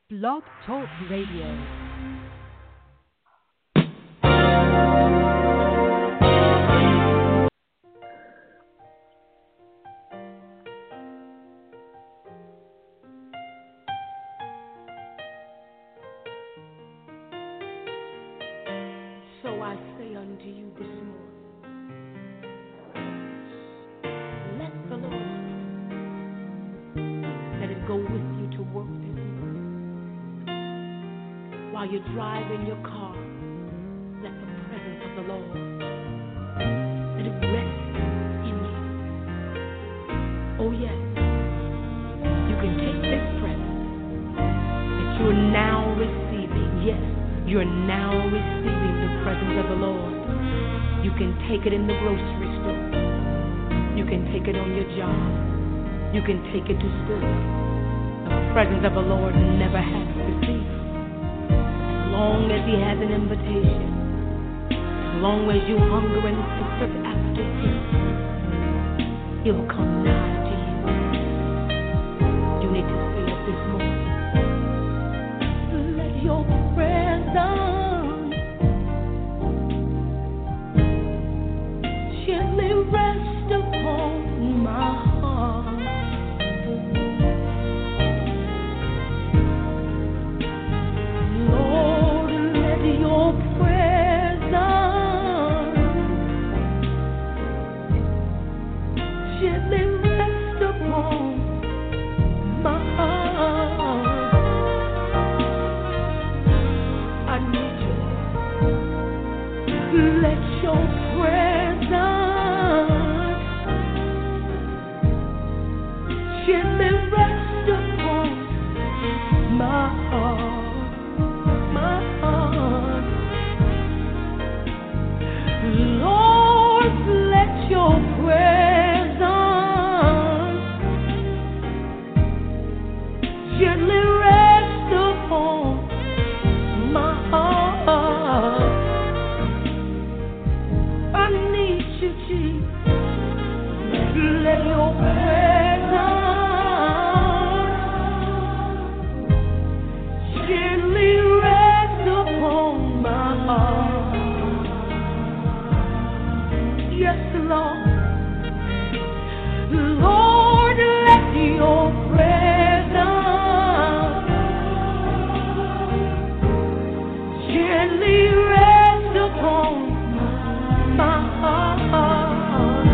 Blog Talk Radio. So I say unto you this morning, let the Lord, let it go with you to work this morning. While you're driving your car, let the presence of the Lord, let it rest in you. Oh yes, you can take this presence that you're now receiving. Yes, you're now receiving the presence of the Lord. You can take it in the grocery store. You can take it on your job. You can take it to school. The presence of the Lord never has to cease. As long as He has an invitation, as long as you hunger and thirst after Him, He'll come nigh to you. You need to say it this morning. Let your presence gently rest upon my heart. Lord, let your presence gently rest upon my heart. I need you, Lord. Let your presence gently rest upon my heart, my heart. Lord, let your presence gently rest upon my heart. I need you, Jesus. Let your presence gently rest upon my heart. Yes, Lord. Lord, let your presence gently rest upon my heart.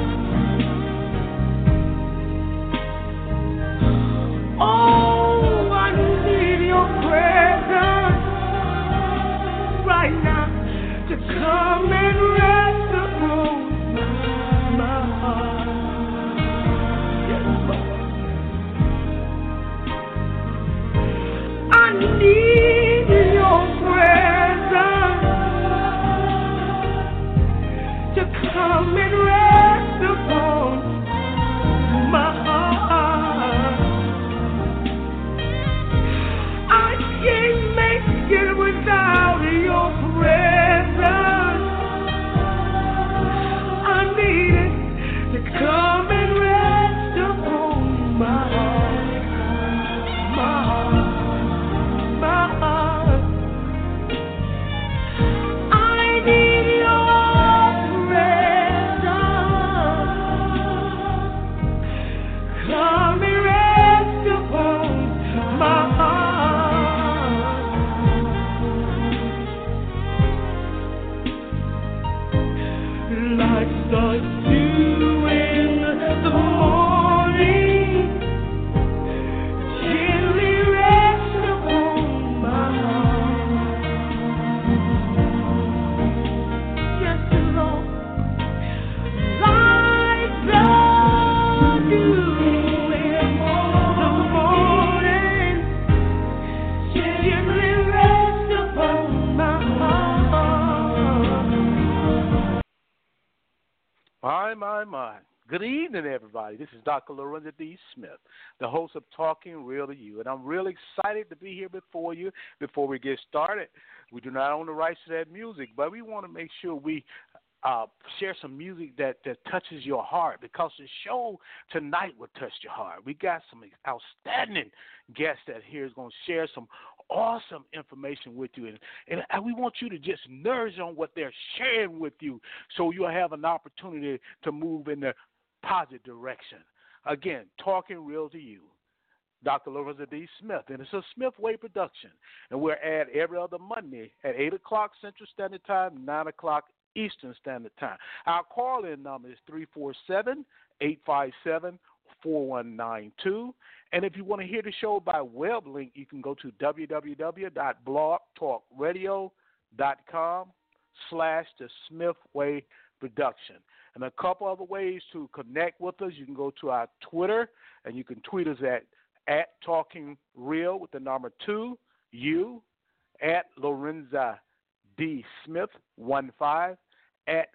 Oh, I need your presence right now to come and rest upon my heart. Yes, Lord. I need your presence to come and rest upon my heart. I can't make it without your presence. I need it to come and rest upon my heart, my heart, my heart. I need your presence. Come and rest upon my heart. Like the dew in the morning, gently rest upon my heart. Yes, Lord. Like the dew in the morning, gently rest upon my heart. My. Good evening, everybody. This is Dr. Lorenzo D. Smith, the host of Talking Real to You, and I'm really excited to be here before you. Before we get started, we do not own the rights to that music, but we want to make sure we share some music that touches your heart, because the show tonight will touch your heart. We got some outstanding guests that here is going to share some awesome information with you, and we want you to just nourish on what they're sharing with you, so you'll have an opportunity to move in the positive direction. Again, talking real to you. Dr. Lorenzo D. Smith, and it's a Smith Way production, and we're at every other Monday at 8 o'clock Central Standard Time, 9 o'clock Eastern Standard Time. Our call-in number is 347-857-4192, and if you want to hear the show by web link, you can go to www.blogtalkradio.com/The Smith Way Production. And a couple other ways to connect with us, you can go to our Twitter, and you can tweet us at Talking Real with the number 2, you, at Lorenza D. Smith 15, at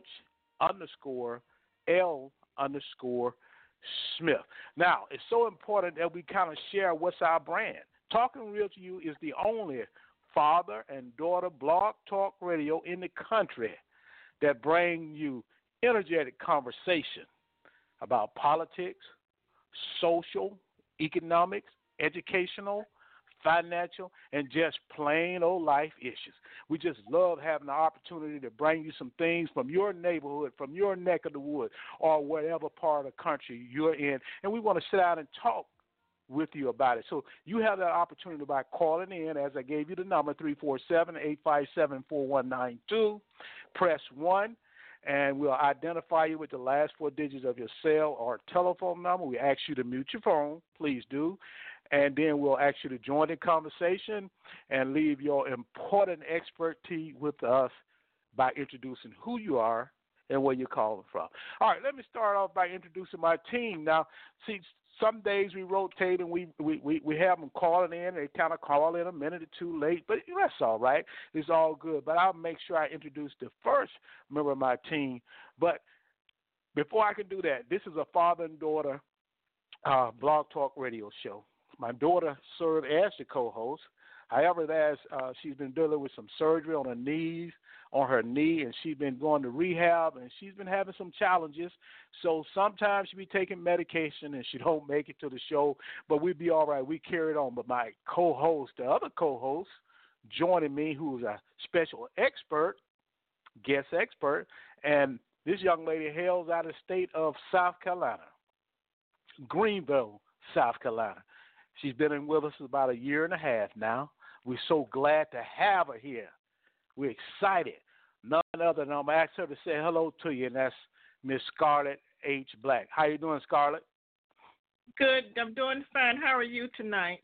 Coach_L_Smith. Now, it's so important that we kind of share what's our brand. Talking Real to You is the only father and daughter blog talk radio in the country that bring you energetic conversation about politics, social, economics, educational, financial, and just plain old life issues. We just love having the opportunity to bring you some things from your neighborhood, from your neck of the woods, or whatever part of the country you're in, and we want to sit down and talk with you about it. So you have that opportunity by calling in, as I gave you the number, 347-857-4192. Press 1. And we'll identify you with the last 4 digits of your cell or telephone number. We ask you to mute your phone. Please do. And then we'll ask you to join the conversation and leave your important expertise with us by introducing who you are and where you're calling from. All right, let me start off by introducing my team. Now, see, some days we rotate and we have them calling in. They kind of call in a minute or two late, but that's all right. It's all good. But I'll make sure I introduce the first member of my team. But before I can do that, this is a father and daughter blog talk radio show. My daughter served as the co-host. However, she's been dealing with some surgery on her knee, and she's been going to rehab, and she's been having some challenges. So sometimes she be taking medication, and she don't make it to the show, but we'd be all right. We carried on. But my co-host, the other co-host, joining me, who's a special expert, guest expert, and this young lady hails out of the state of South Carolina, Greenville, South Carolina. She's been in with us about 1.5 years now. We're so glad to have her here. We're excited. None other than I'm going to ask her to say hello to you, and that's Miss Scarlett H. Black. How you doing, Scarlett? Good. I'm doing fine. How are you tonight?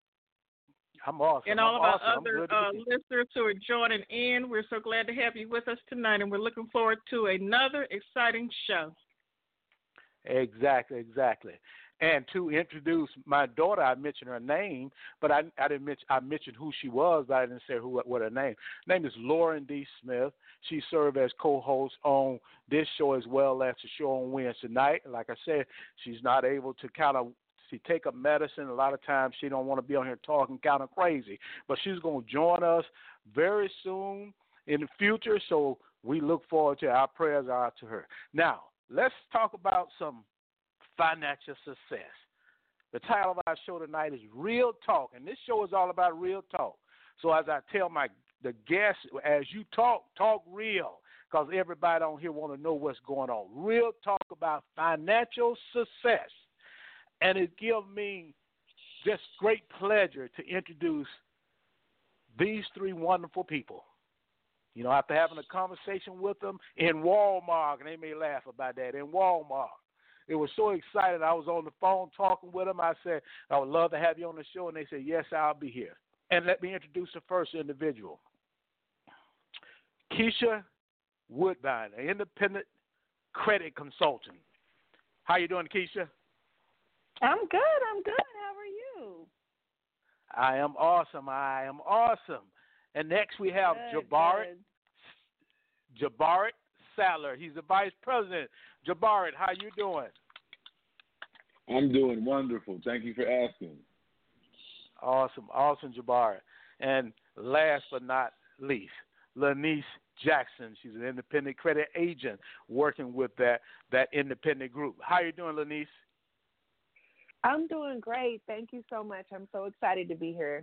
I'm awesome. And all of our other listeners who are joining in, we're so glad to have you with us tonight, and we're looking forward to another exciting show. Exactly. And to introduce my daughter, I mentioned her name, but I didn't mention. I mentioned who she was, but I didn't say what her name. Her name is Lauren D. Smith. She served as co-host on this show as well as the show on Wednesday night. Like I said, she's not able to she take up medicine. A lot of times she don't want to be on here talking kind of crazy, but she's going to join us very soon in the future. So we look forward to our prayers are out to her. Now let's talk about some financial success. The title of our show tonight is Real Talk, and this show is all about real talk. So as I tell the guests, as you talk real, because everybody on here want to know what's going on. Real talk about financial success. And it gives me just great pleasure to introduce these 3 wonderful people. You know, after having a conversation with them in Walmart, and they may laugh about that, in Walmart. It was so exciting. I was on the phone talking with them. I said, I would love to have you on the show. And they said, yes, I'll be here. And let me introduce the first individual. Keisha Woodbine, an independent credit consultant. How you doing, Keisha? I'm good. How are you? I am awesome. And next we have Jabarit Sadler. He's the vice president. Jabarit, how you doing? I'm doing wonderful. Thank you for asking. Awesome, Jabarit. And last but not least, Lanice Jackson. She's an independent credit agent working with that independent group. How you doing, Lanice? I'm doing great. Thank you so much. I'm so excited to be here.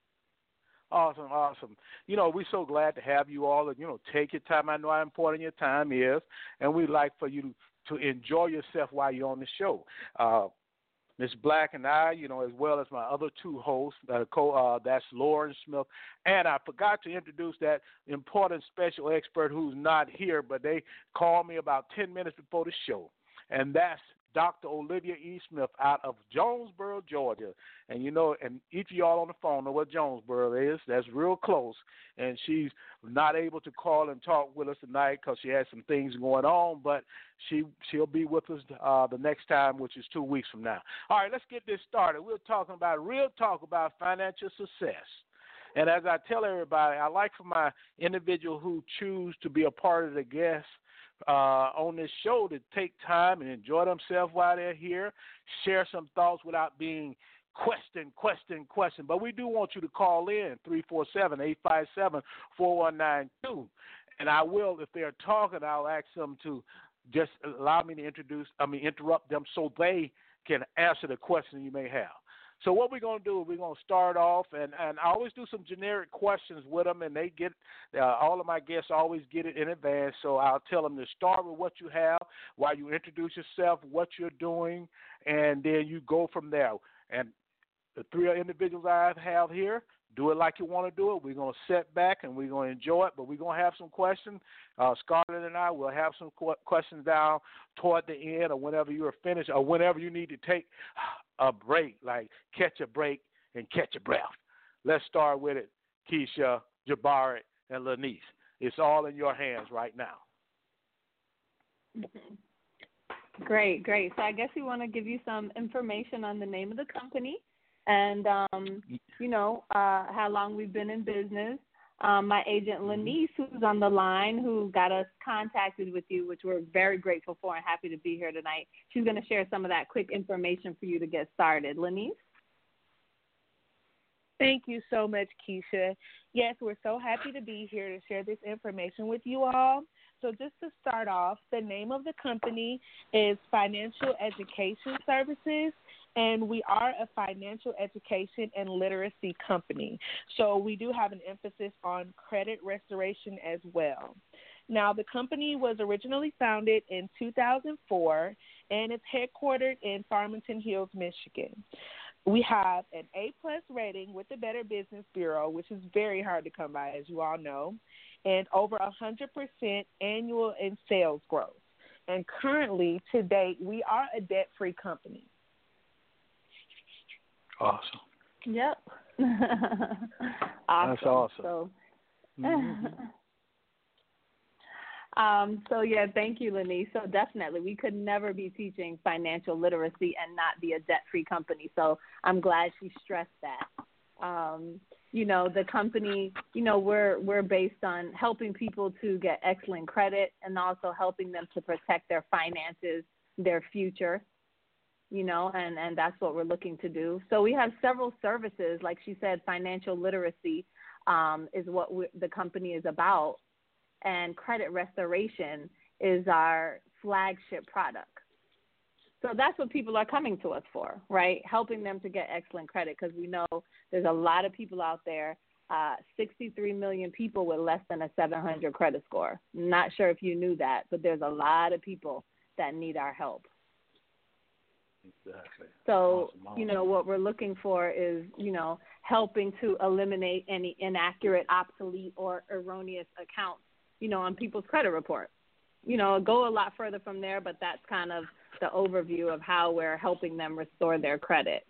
Awesome. We're so glad to have you all. And, take your time. I know how important your time is, and we'd like for you to enjoy yourself while you're on the show. Ms. Black and I, as well as my other two hosts, that's Lauren Smith, and I forgot to introduce that important special expert who's not here, but they called me about 10 minutes before the show, and that's Dr. Olivia E. Smith out of Jonesboro, Georgia. And and each of y'all on the phone know what Jonesboro is. That's real close. And she's not able to call and talk with us tonight because she has some things going on, but she'll be with us the next time, which is 2 weeks from now. All right, let's get this started. We're talking about real talk about financial success. And as I tell everybody, I like for my individual who choose to be a part of the guests on this show to take time and enjoy themselves while they're here, share some thoughts without being question. But we do want you to call in 347-857-4192. And I will, if they're talking, I'll ask them to just allow me to interrupt them so they can answer the question you may have. So what we're going to do is we're going to start off, and I always do some generic questions with them, and they get all of my guests always get it in advance. So I'll tell them to start with what you have, while you introduce yourself, what you're doing, and then you go from there. And the three individuals I have here, do it like you want to do it. We're going to sit back and we're going to enjoy it, but we're going to have some questions. Scarlett and I will have some questions down toward the end or whenever you're finished or whenever you need to take a break, like catch a break and catch a breath. Let's start with it, Keisha, Jabari, and Lanice. It's all in your hands right now. Great. So I guess we want to give you some information on the name of the company and, how long we've been in business. My agent, Lanice, who's on the line, who got us contacted with you, which we're very grateful for and happy to be here tonight. She's going to share some of that quick information for you to get started. Lanice? Thank you so much, Keisha. Yes, we're so happy to be here to share this information with you all. So just to start off, the name of the company is Financial Education Services, and we are a financial education and literacy company. So we do have an emphasis on credit restoration as well. Now, the company was originally founded in 2004, and it's headquartered in Farmington Hills, Michigan. We have an A-plus rating with the Better Business Bureau, which is very hard to come by, as you all know, and over 100% annual in sales growth. And currently, to date, we are a debt-free company. Awesome. Yep. Awesome. That's awesome. So, thank you, Lanice. So definitely, we could never be teaching financial literacy and not be a debt-free company. So I'm glad she stressed that. The company, we're based on helping people to get excellent credit and also helping them to protect their finances, their future. And that's what we're looking to do. So we have several services. Like she said, financial literacy is what the company is about, and credit restoration is our flagship product. So that's what people are coming to us for, right? Helping them to get excellent credit, because we know there's a lot of people out there, 63 million people with less than a 700 credit score. Not sure if you knew that, but there's a lot of people that need our help. Exactly. So, awesome. What we're looking for is, helping to eliminate any inaccurate, obsolete, or erroneous accounts, on people's credit report. Go a lot further from there, but that's kind of the overview of how we're helping them restore their credit.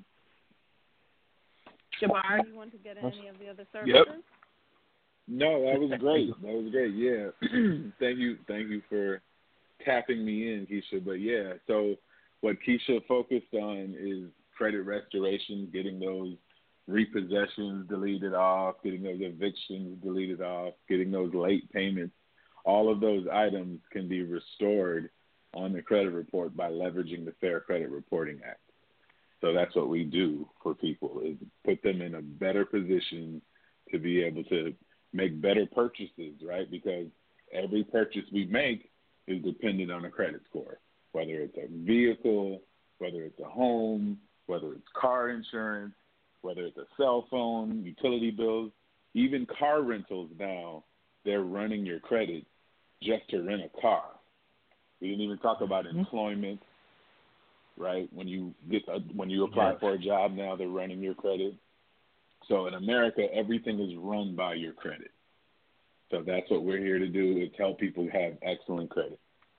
Jabari, you want to get in any of the other services? Yep. No, that was great. Yeah. Thank you for tapping me in, Keisha. But yeah, so what Keisha focused on is credit restoration, getting those repossessions deleted off, getting those evictions deleted off, getting those late payments. All of those items can be restored on the credit report by leveraging the Fair Credit Reporting Act. So that's what we do for people, is put them in a better position to be able to make better purchases, right? Because every purchase we make is dependent on a credit score, whether it's a vehicle, whether it's a home, whether it's car insurance, whether it's a cell phone, utility bills, even car rentals now, they're running your credit just to rent a car. We didn't even talk about employment, right? When you apply for a job now, they're running your credit. So in America, everything is run by your credit. So that's what we're here to do, is help people have excellent credit.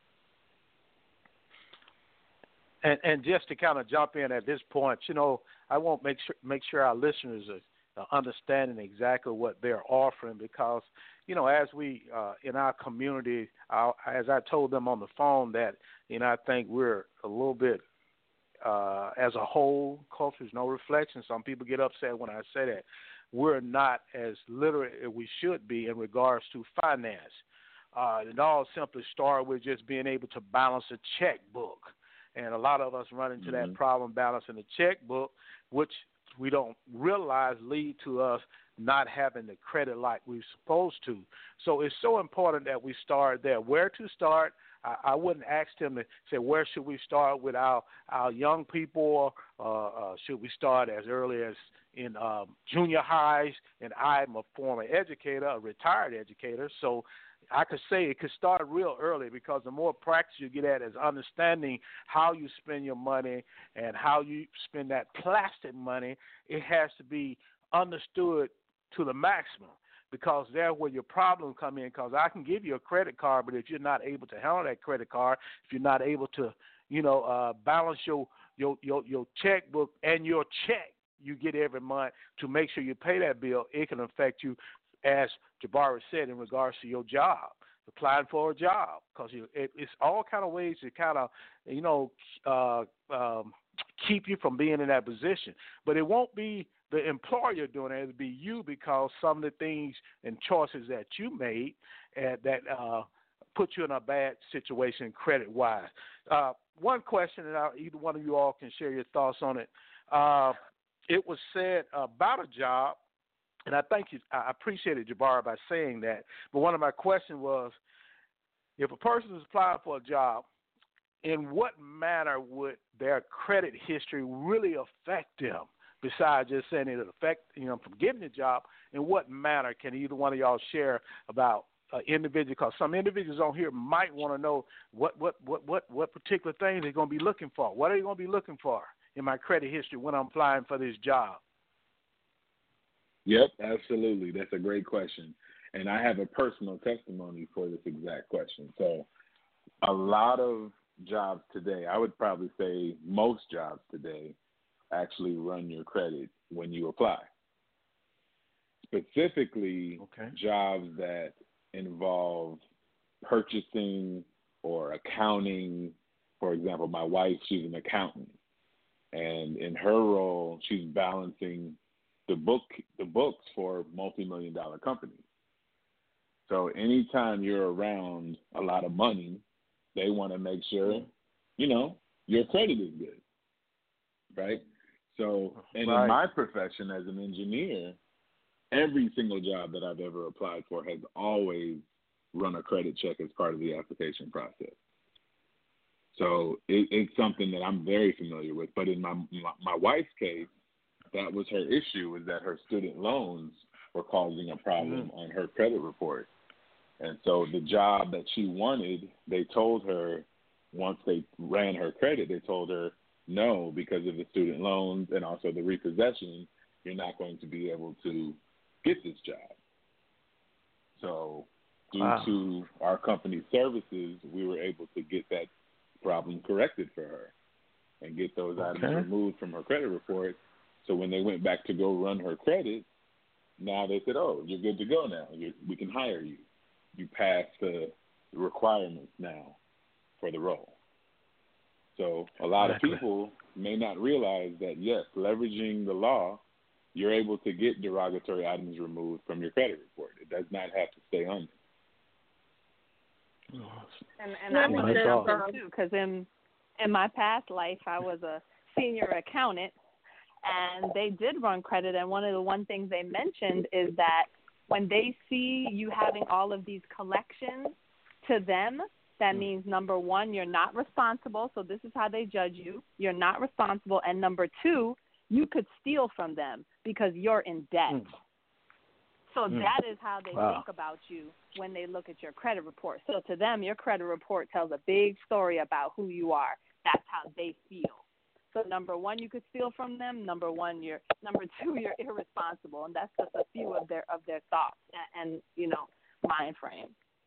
And just to kind of jump in at this point, I won't make sure our listeners are understanding exactly what they're offering, because, as we in our community, as I told them on the phone, that I think we're a little bit as a whole, culture is no reflection. Some people get upset when I say that. We're not as literate as we should be in regards to finance. It all simply started with just being able to balance a checkbook. And a lot of us run into that problem balancing the checkbook, which we don't realize lead to us not having the credit like we're supposed to. So it's so important that we start there. Where to start? I wouldn't ask them to say, where should we start with our young people? Should we start as early as in junior highs? And I'm a former educator, a retired educator, so I could say it could start real early, because the more practice you get at is understanding how you spend your money and how you spend that plastic money. It has to be understood to the maximum, because there's where your problem come in. Because I can give you a credit card, but if you're not able to handle that credit card, if you're not able to, balance your checkbook and your check you get every month to make sure you pay that bill, it can affect you, as Jabari said, in regards to your job, applying for a job, because it's all kind of ways to kind of, keep you from being in that position. But it won't be the employer doing it. It'll be you, because some of the things and choices that you made that put you in a bad situation credit-wise. One question, and either one of you all can share your thoughts on it. It was said about a job, and I appreciated Jabari by saying that. But one of my questions was, if a person is applying for a job, in what manner would their credit history really affect them? Besides just saying it affect from getting the job, in what manner can either one of y'all share about individual? Because some individuals on here might want to know what particular things they're going to be looking for. What are they going to be looking for in my credit history when I'm applying for this job? Yep, absolutely. That's a great question. And I have a personal testimony for this exact question. So a lot of jobs today, I would probably say most jobs today, actually run your credit when you apply. Specifically, jobs that involve purchasing or accounting. For example, my wife, she's an accountant. And in her role, she's balancing the books for multi-million-dollar companies. So anytime you're around a lot of money, they want to make sure, your credit is good, right? So, and in my profession as an engineer, every single job that I've ever applied for has always run a credit check as part of the application process. So it's something that I'm very familiar with. But in my wife's case, that was her issue, was that her student loans were causing a problem on her credit report. And so the job that she wanted, they told her, once they ran her credit, they told her, no, because of the student loans and also the repossession, you're not going to be able to get this job. So due to our company's services, we were able to get that problem corrected for her and get those items removed from her credit report. So when they went back to go run her credit, now they said, oh, you're good to go now. We can hire you. You pass the requirements now for the role. So a lot of people may not realize that, yes, leveraging the law, you're able to get derogatory items removed from your credit report. It does not have to stay on there. And I want to jump in too, because in my past life, I was a senior accountant, and they did run credit. And one thing they mentioned is that when they see you having all of these collections, to them, that means, number one, you're not responsible. So this is how they judge you. You're not responsible. And number two, you could steal from them because you're in debt. So that is how they think about you when they look at your credit report. So to them, your credit report tells a big story about who you are. That's how they feel. So number one, you could steal from them. Number two, you're irresponsible, and that's just a few of their thoughts and mind frame.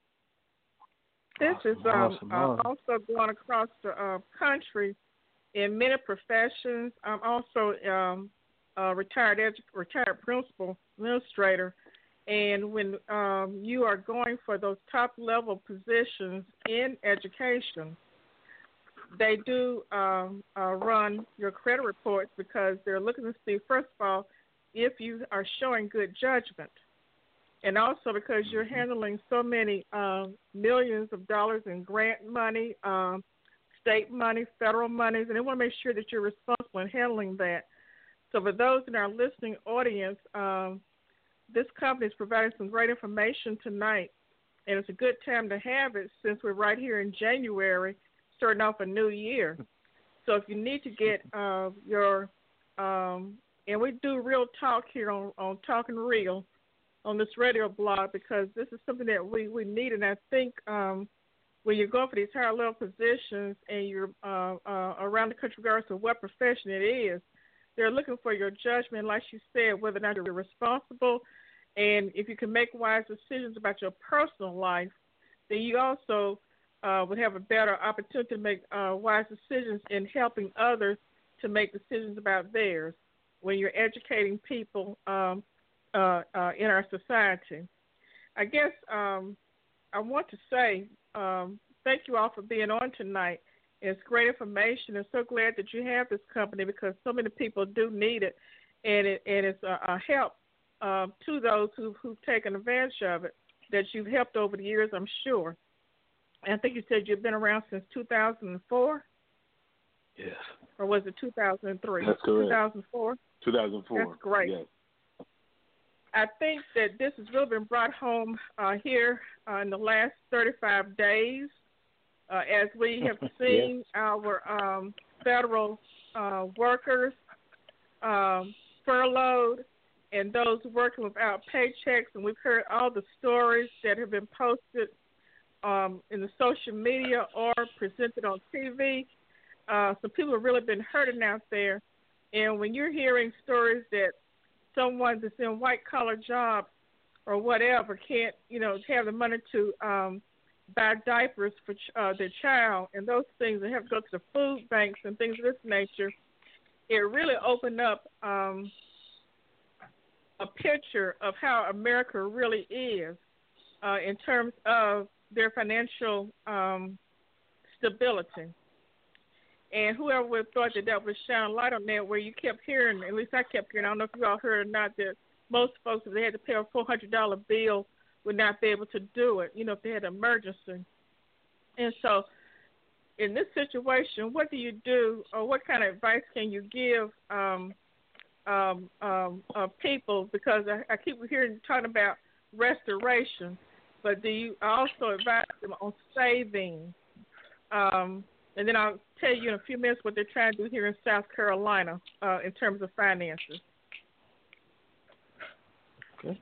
This is also going across the country in many professions. I'm also a retired principal administrator, and when you are going for those top level positions in education, they do run your credit reports because they're looking to see, first of all, if you are showing good judgment, and also because you're handling so many millions of dollars in grant money, state money, federal monies, and they want to make sure that you're responsible in handling that. So for those in our listening audience, this company is providing some great information tonight, and it's a good time to have it since we're right here in January, starting off a new year. So if you need to get your and we do real talk here on Talking Real on this radio blog, because this is something that we need, and I think when you're going for these higher level positions and you're around the country, regardless of what profession it is, they're looking for your judgment, like you said, whether or not you're responsible, and if you can make wise decisions about your personal life, then you also would have a better opportunity to make wise decisions in helping others to make decisions about theirs when you're educating people in our society. I guess I want to say thank you all for being on tonight. It's great information, and so glad that you have this company because so many people do need it, and it's a help to those who've taken advantage of it that you've helped over the years, I'm sure. And I think you said you've been around since 2004? Yes. Or was it 2003? That's correct. 2004? 2004. That's great. Yes. I think that this has really been brought home here in the last 35 days as we have seen our federal workers furloughed and those working without paychecks, and we've heard all the stories that have been posted in the social media or presented on TV. So people have really been hurting out there. And when you're hearing stories that someone that's in white-collar jobs or whatever can't, have the money to buy diapers for their child and those things, and have to go to the food banks and things of this nature, it really opened up a picture of how America really is in terms of their financial stability. And whoever would have thought that would shine light on that, where you kept hearing, at least I kept hearing, I don't know if you all heard or not, that most folks, if they had to pay a $400 bill, would not be able to do it, if they had an emergency. And so in this situation, what do you do, or what kind of advice can you give people? Because I keep hearing talking about restoration, but do you also advise them on saving? And then I'll tell you in a few minutes what they're trying to do here in South Carolina in terms of finances. Okay.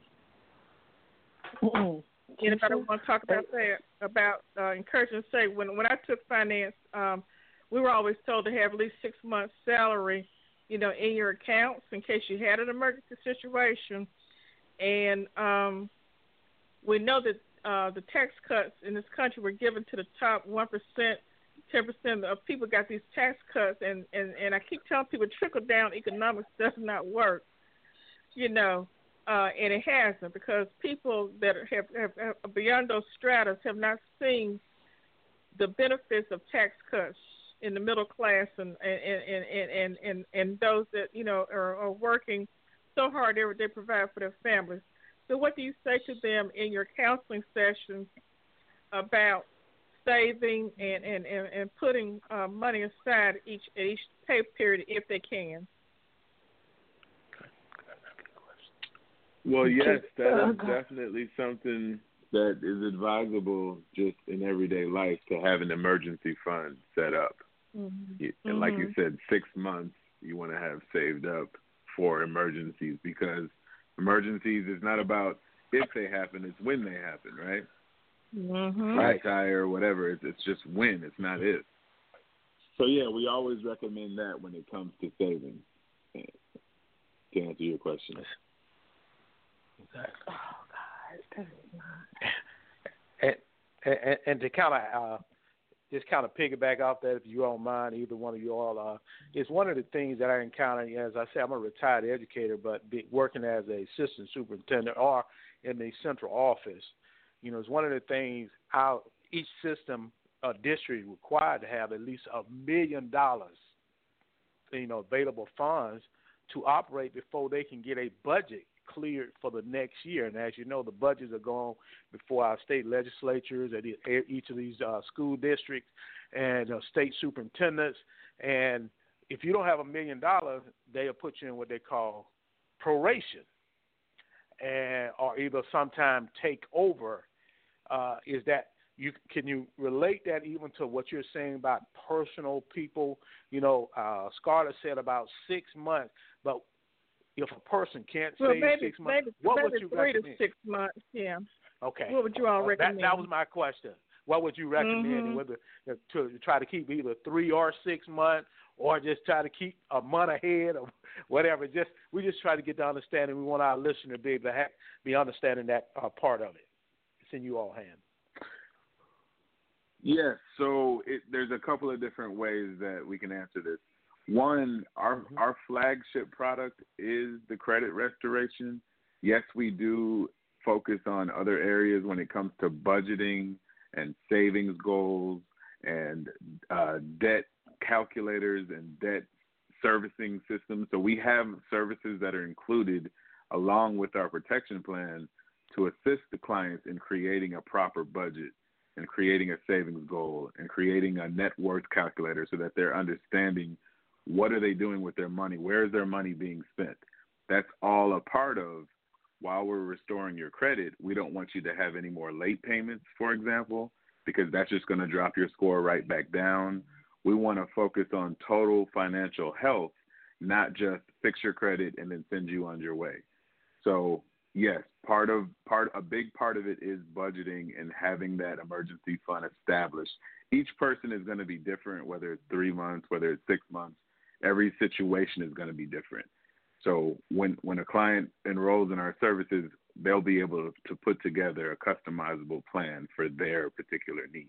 Anybody want to talk about that, about encouraging to say, when I took finance, we were always told to have at least 6 months' salary, in your accounts in case you had an emergency situation. And we know that the tax cuts in this country were given to the top 1%. 10% of people got these tax cuts, and I keep telling people trickle-down economics does not work, and it hasn't, because people that have beyond those stratas have not seen the benefits of tax cuts in the middle class and those that, are working so hard every day to provide for their families. So what do you say to them in your counseling sessions about saving and putting money aside each pay period if they can? Well, yes, that is definitely something that is advisable just in everyday life, to have an emergency fund set up. Mm-hmm. And like you said, 6 months you want to have saved up for emergencies, because emergencies is not about if they happen, it's when they happen, right? Mm-hmm. Flat tire or whatever, it's just when, it's not if. So, yeah, we always recommend that when it comes to saving, to answer your question. Exactly. Oh, God. And to kind of just kind of piggyback off that, if you don't mind, either one of you all, it's one of the things that I encounter. As I say, I'm a retired educator, but working as a assistant superintendent or in the central office, it's one of the things each system district required to have at least $1 million, available funds to operate before they can get a budget cleared for the next year. And as you know, the budgets are going before our state legislatures at each of these school districts and state superintendents. And if you don't have $1 million, they'll put you in what they call proration, or either sometime take over. Can you relate that even to what you're saying about personal people? Scarlett said about 6 months, but if a person can't save 6 months, what would you 3 recommend? to 6 months, yeah. Okay. What would you all recommend? That was my question. What would you recommend? Whether to try to keep either 3 or 6 months, or just try to keep a month ahead, or whatever. We just try to get the understanding. We want our listener to be able to be understanding that part of it. It's in you all hands. Yes, so there's a couple of different ways that we can answer this. One, our flagship product is the credit restoration. Yes, we do focus on other areas when it comes to budgeting and savings goals and debt calculators and debt servicing systems. So we have services that are included along with our protection plan to assist the clients in creating a proper budget and creating a savings goal and creating a net worth calculator, so that they're understanding what are they doing with their money, where is their money being spent. That's all a part of, while we're restoring your credit, we don't want you to have any more late payments, for example, because that's just going to drop your score right back down. We want to focus on total financial health, not just fix your credit and then send you on your way. So yes, a big part of it is budgeting and having that emergency fund established. Each person is going to be different, whether it's 3 months, whether it's 6 months. Every situation is going to be different. So when a client enrolls in our services, they'll be able to put together a customizable plan for their particular needs.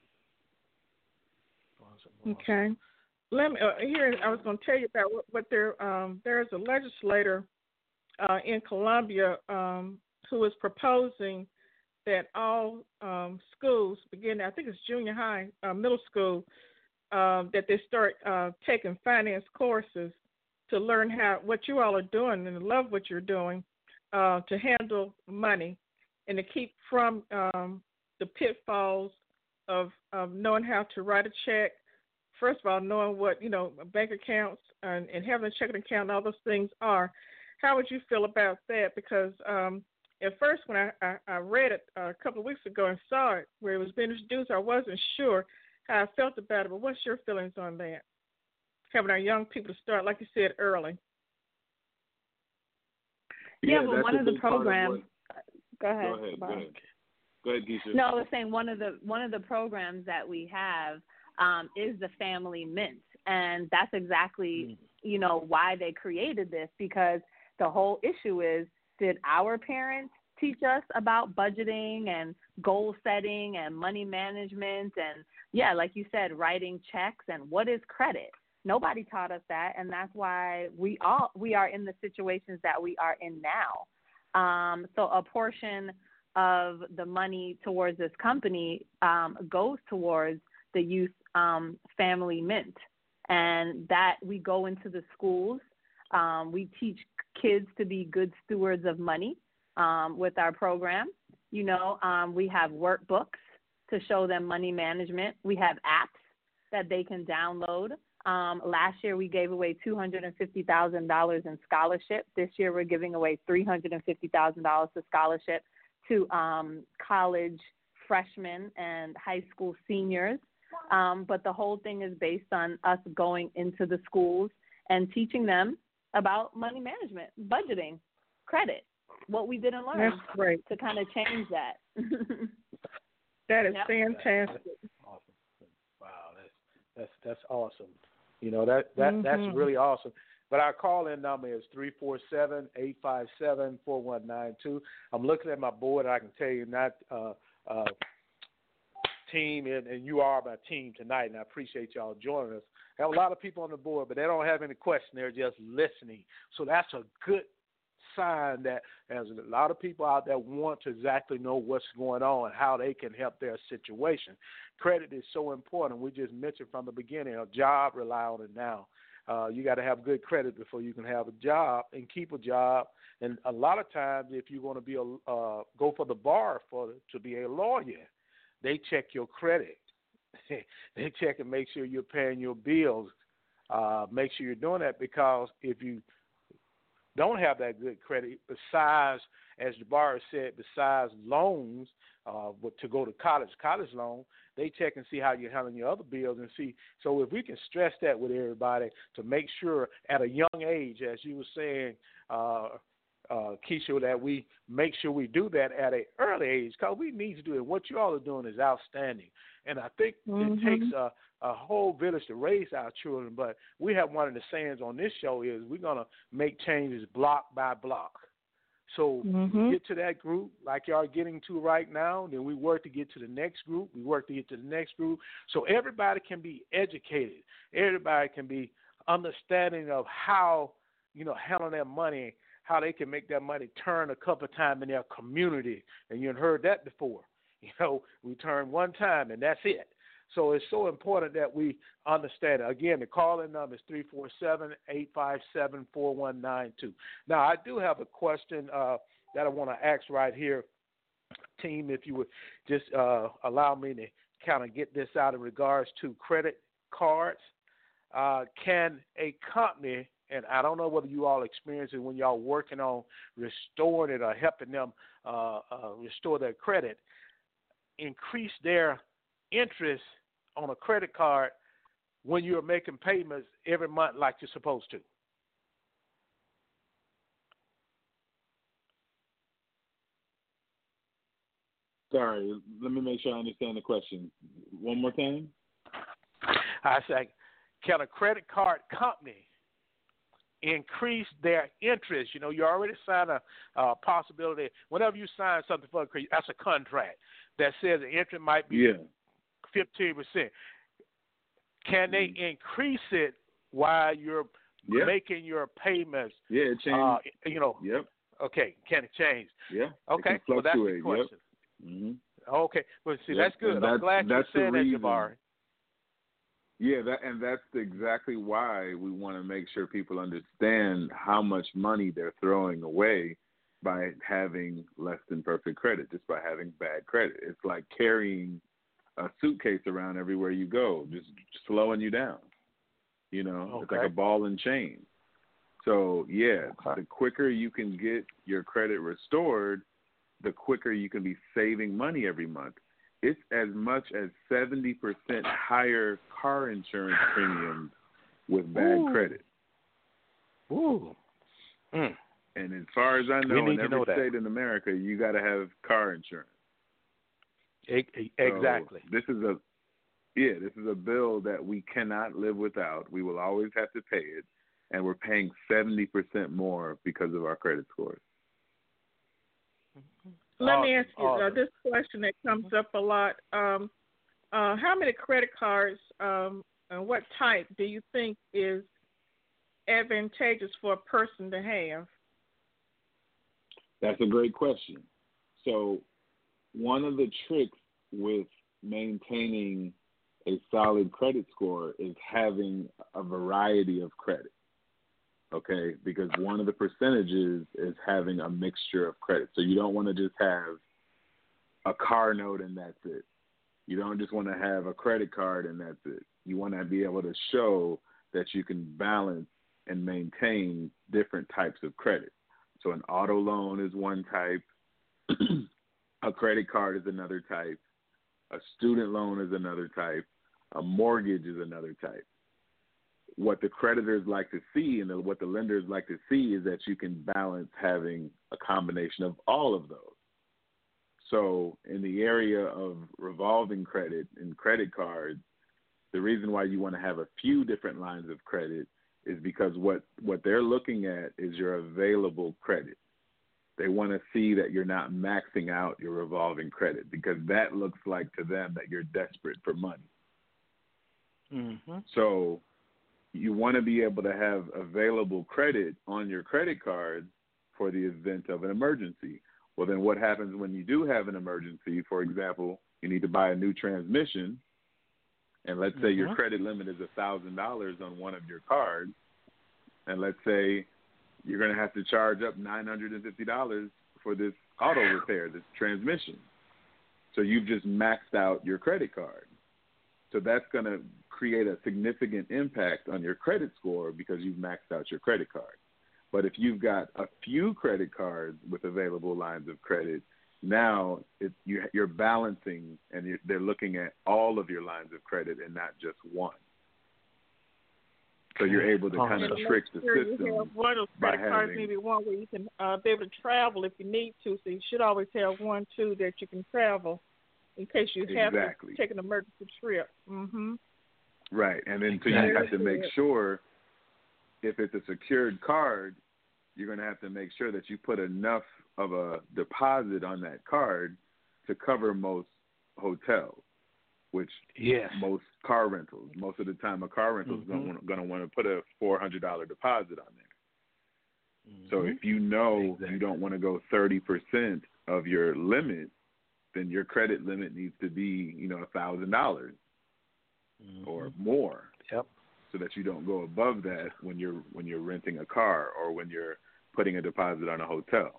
Okay. Let me I was going to tell you about what there's a legislator in Columbia who is proposing that all schools, beginning, I think it's junior high, middle school, that they start taking finance courses to learn what you all are doing and love what you're doing to handle money and to keep from the pitfalls of knowing how to write a check. First of all, knowing what bank accounts and having a checking account and all those things are. How would you feel about that? Because at first, when I read it a couple of weeks ago and saw it where it was being introduced, I wasn't sure how I felt about it. But what's your feelings on that? Having our young people to start, like you said, early. Yeah, but one of the programs. Go ahead. Go ahead, Keisha. No, I was saying one of the programs that we have is the Family Mint, and that's exactly why they created this, because the whole issue is, did our parents teach us about budgeting and goal setting and money management and, yeah, like you said, writing checks and what is credit? Nobody taught us that, and that's why we are in the situations that we are in now. So a portion of the money towards this company goes towards the Youth Family Mint, and that we go into the schools. We teach kids to be good stewards of money with our program. We have workbooks to show them money management. We have apps that they can download Last year we gave away $250,000 in scholarship. This year we're giving away $350,000 to scholarship to college freshmen and high school seniors. But the whole thing is based on us going into the schools and teaching them about money management, budgeting, credit, what we didn't learn. That's great. To kind of change that. That is fantastic. Awesome. Wow, that's awesome. You know, that's really awesome. But our call-in number is 347-857-4192. I'm looking at my board, and I can tell you not team, and you are my team tonight, and I appreciate y'all joining us. I have a lot of people on the board, but they don't have any questions. They're just listening. So that's a good sign that there's a lot of people out there want to exactly know what's going on and how they can help their situation. Credit is so important. We just mentioned from the beginning, a job rely on it now. You got to have good credit before you can have a job and keep a job. And a lot of times, if you want to be go for the bar to be a lawyer, they check your credit. They check and make sure you're paying your bills. Make sure you're doing that, because if you don't have that good credit, besides, as Jabari said, besides loans, to go to college loan, they check and see how you're handling your other bills and see. So if we can stress that with everybody to make sure at a young age, as you were saying, Keisha, that we make sure we do that at an early age, because we need to do it. What you all are doing is outstanding. And I think it takes a whole village to raise our children, but we have one of the sayings on this show is we're going to make changes block by block. So we get to that group like y'all are getting to right now, then we work to get to the next group. We work to get to the next group. So everybody can be educated. Everybody can be understanding of how, handle their money, how they can make that money turn a couple of times in their community. And you've heard that before. We turn one time and that's it. So it's so important that we understand it. Again, the call-in number is 347-857-4192. Now, I do have a question that I want to ask right here. Team, if you would just allow me to kind of get this out in regards to credit cards. Can a company, and I don't know whether you all experience it when y'all working on restoring it or helping them restore their credit, increase their interest on a credit card when you're making payments every month like you're supposed to? Sorry, let me make sure I understand the question. One more time? I say, can a credit card company increase their interest? You already signed a possibility. Whenever you sign something for a credit, that's a contract that says the interest might be 15%. Can they increase it while you're making your payments? Yeah, it changes. Yep. Okay, can it change? Yeah. Okay, well, that's the question. Yep. Mm-hmm. Okay, well, see, that's good. I'm glad you said that, Jabari. Yeah, that's exactly why we want to make sure people understand how much money they're throwing away by having less than perfect credit, just by having bad credit. It's like carrying a suitcase around everywhere you go, just slowing you down. It's like a ball and chain. So, the quicker you can get your credit restored, the quicker you can be saving money every month. It's as much as 70% higher car insurance premiums with bad credit. Ooh. Mm. And as far as I know, in every state in America, you got to have car insurance. Exactly. So this is a bill that we cannot live without. We will always have to pay it, and we're paying 70% more because of our credit scores. Let me ask you this question that comes up a lot. How many credit cards and what type do you think is advantageous for a person to have? That's a great question. So one of the tricks with maintaining a solid credit score is having a variety of credit. Okay, because one of the percentages is having a mixture of credit. So you don't want to just have a car note and that's it. You don't just want to have a credit card and that's it. You want to be able to show that you can balance and maintain different types of credit. So an auto loan is one type, a credit card is another type, a student loan is another type, a mortgage is another type. What the creditors like to see and what the lenders like to see is that you can balance having a combination of all of those. So in the area of revolving credit and credit cards, the reason why you want to have a few different lines of credit is because what they're looking at is your available credit. They want to see that you're not maxing out your revolving credit, because that looks like to them that you're desperate for money. Mm-hmm. So you want to be able to have available credit on your credit card for the event of an emergency. Well, then what happens when you do have an emergency? For example, you need to buy a new transmission, and let's say your credit limit is $1,000 on one of your cards, and let's say you're going to have to charge up $950 for this auto repair, this transmission. So you've just maxed out your credit card. So that's going to create a significant impact on your credit score because you've maxed out your credit card. But if you've got a few credit cards with available lines of credit, now you're balancing, and they're looking at all of your lines of credit and not just one. So you're able to kind of trick the system. You have one of those credit cards, maybe one where you can be able to travel if you need to. So you should always have one, too, that you can travel in case you have to take an emergency trip. Mm-hmm. Right, and then so you have to make sure, if it's a secured card, you're going to have to make sure that you put enough of a deposit on that card to cover most hotels, which most car rentals. Most of the time, a car rental is going to want to put a $400 deposit on there. Mm-hmm. So if you know you don't want to go 30% of your limit, then your credit limit needs to be, $1,000 or more. Yep. So that you don't go above that when you're renting a car or when you're putting a deposit on a hotel.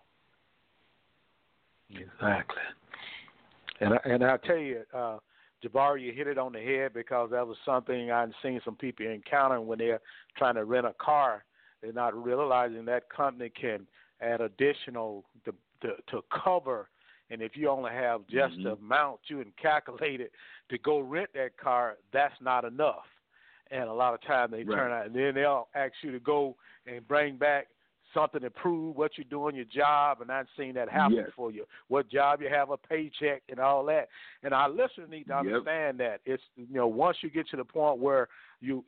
Exactly. And I'll tell you, Jabari, you hit it on the head, because that was something I've seen some people encounter when they're trying to rent a car. They're not realizing that company can add additional to cover. And if you only have just the amount you can calculate it to go rent that car, that's not enough. And a lot of times they turn out, and then they'll ask you to go and bring back something to prove what you're doing, your job, and I've seen that happen for you. What job you have, a paycheck, and all that. And our listeners need to understand that it's once you get to the point where you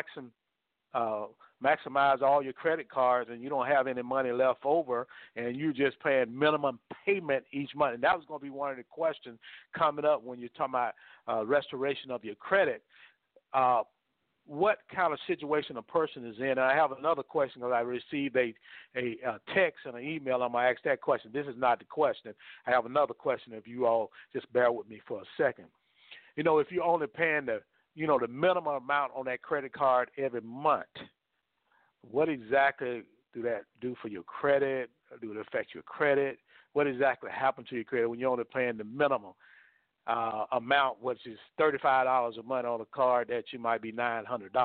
maximize all your credit cards and you don't have any money left over, and you're just paying minimum payment each month. And that was going to be one of the questions coming up when you're talking about restoration of your credit. What kind of situation a person is in. And I have another question, because I received a text and an email. I'm going to ask that question. This is not the question. I have another question, if you all just bear with me for a second. If you're only paying the minimum amount on that credit card every month, what exactly do that do for your credit? Do it affect your credit? What exactly happens to your credit when you're only paying the minimum amount, which is $35 a month on a card that you might be $900?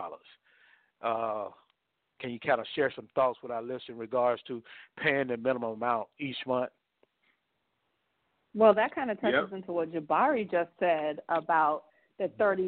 Can you kind of share some thoughts with our listeners in regards to paying the minimum amount each month? Well, that kind of touches into what Jabari just said about the 30%,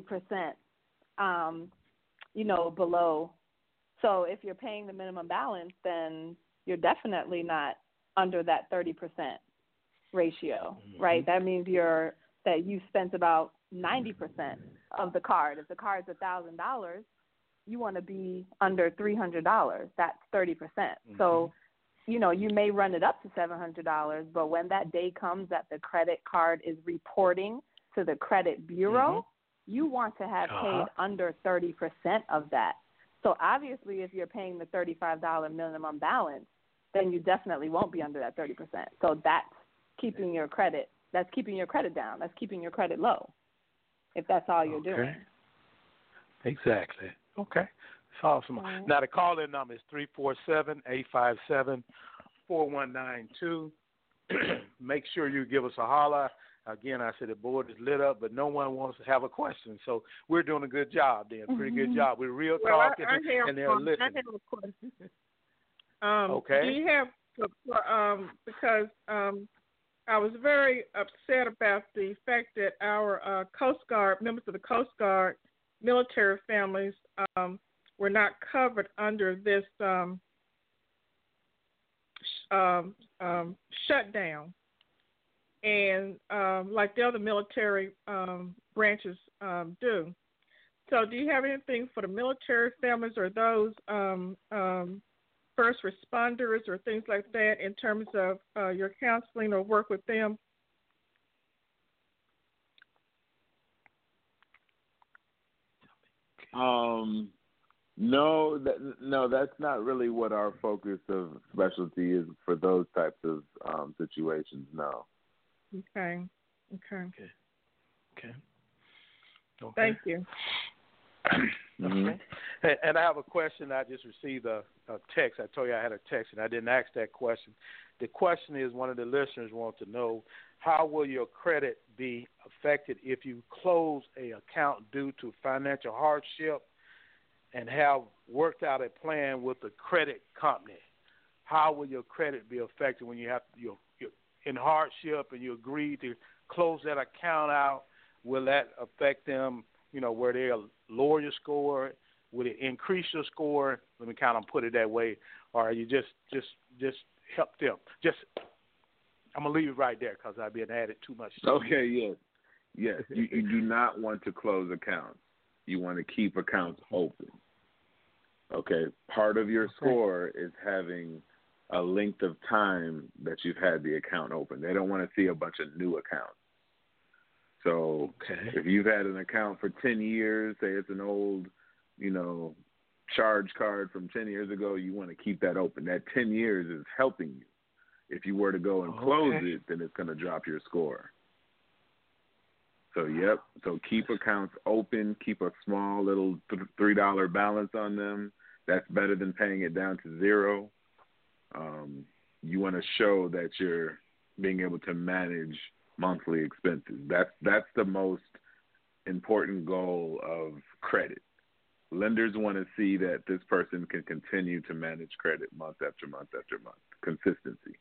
below. So if you're paying the minimum balance, then you're definitely not under that 30% ratio, right? That means that you spent about 90% of the card. If the card's $1,000, you want to be under $300. That's 30%. So, you may run it up to $700, but when that day comes that the credit card is reporting to the credit bureau, you want to have paid under 30% of that. So obviously, if you're paying the $35 minimum balance, then you definitely won't be under that 30%. So that's keeping your credit. That's keeping your credit down. That's keeping your credit low, if that's all you're doing. Exactly. Okay. That's awesome. Now, the call-in number is 347-857-4192. make sure you give us a holler. Again, I said the board is lit up, but no one wants to have a question. So we're doing a good job, then. Pretty good job. We're real talking, and they're listening. I have a question. Okay. Do you have because I was very upset about the fact that our Coast Guard members of the Coast Guard military families were not covered under this shutdown. And like the other military branches do. So do you have anything for the military families or those first responders or things like that in terms of your counseling or work with them? No, that's not really what our focus of specialty is for those types of situations, no. Okay. Thank you. Okay. And I have a question. I just received a text. I told you I had a text, and I didn't ask that question. The question is, one of the listeners wants to know, how will your credit be affected if you close an account due to financial hardship and have worked out a plan with the credit company? How will your credit be affected when you're in hardship and you agree to close that account out? Will that affect them, where they'll lower your score? Will it increase your score? Let me kind of put it that way. Or you just help them? I'm going to leave it right there because I've been added too much. Okay, yes. You do not want to close accounts. You want to keep accounts open. Okay, part of your score is having a length of time that you've had the account open. They don't want to see a bunch of new accounts. So if you've had an account for 10 years, say it's an old, charge card from 10 years ago, you want to keep that open. That 10 years is helping you. If you were to go and close it, then it's going to drop your score. So, So keep accounts open. Keep a small little $3 balance on them. That's better than paying it down to zero. You want to show that you're being able to manage monthly expenses. That's the most important goal of credit. Lenders want to see that this person can continue to manage credit month after month after month. Consistency.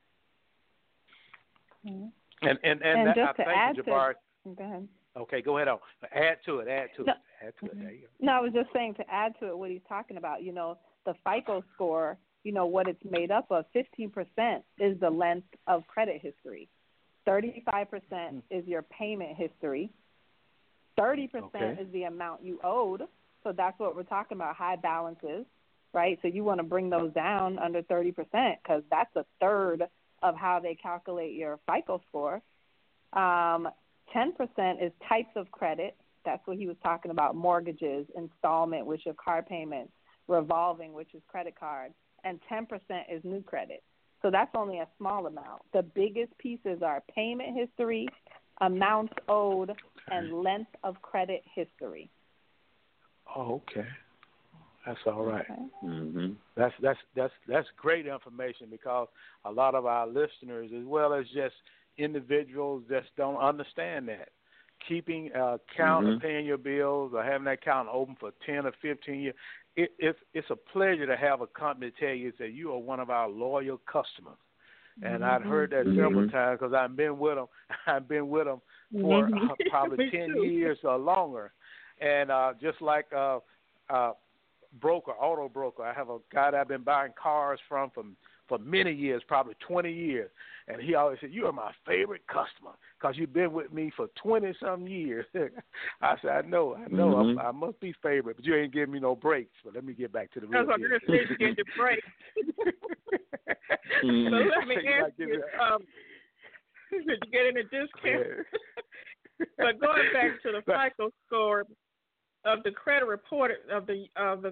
Mm-hmm. And just to add Jabari. Go ahead. Okay, go ahead on. Add to it. Add to it. There you go. No, I was just saying to add to it what he's talking about. The FICO score, what it's made up of, 15% is the length of credit history. 35% is your payment history. 30% is the amount you owed. So that's what we're talking about, high balances, right? So you want to bring those down under 30% because that's a third of how they calculate your FICO score. 10% is types of credit. That's what he was talking about, mortgages, installment, which are car payments, revolving, which is credit cards, and 10% is new credit. So that's only a small amount. The biggest pieces are payment history, amounts owed, and length of credit history. Oh, okay. That's all right. Okay. Mm-hmm. That's great information because a lot of our listeners, as well as just individuals, just don't understand that. Keeping a account of paying your bills or having that account open for 10 or 15 years, it's a pleasure to have a company tell you that you are one of our loyal customers. And I've heard that several times because I've been with them. I've been with them for probably 10 years or longer. And just like auto broker, I have a guy that I've been buying cars from for many years, probably 20 years. And he always said, "You are my favorite customer because you've been with me for 20-some years." I said, I know. I must be favorite, but you ain't giving me no breaks. But let me get back to the real deal. I was going to say you get your breaks. So let me ask you, did you get any discount? But going back to the FICO score of the credit report of the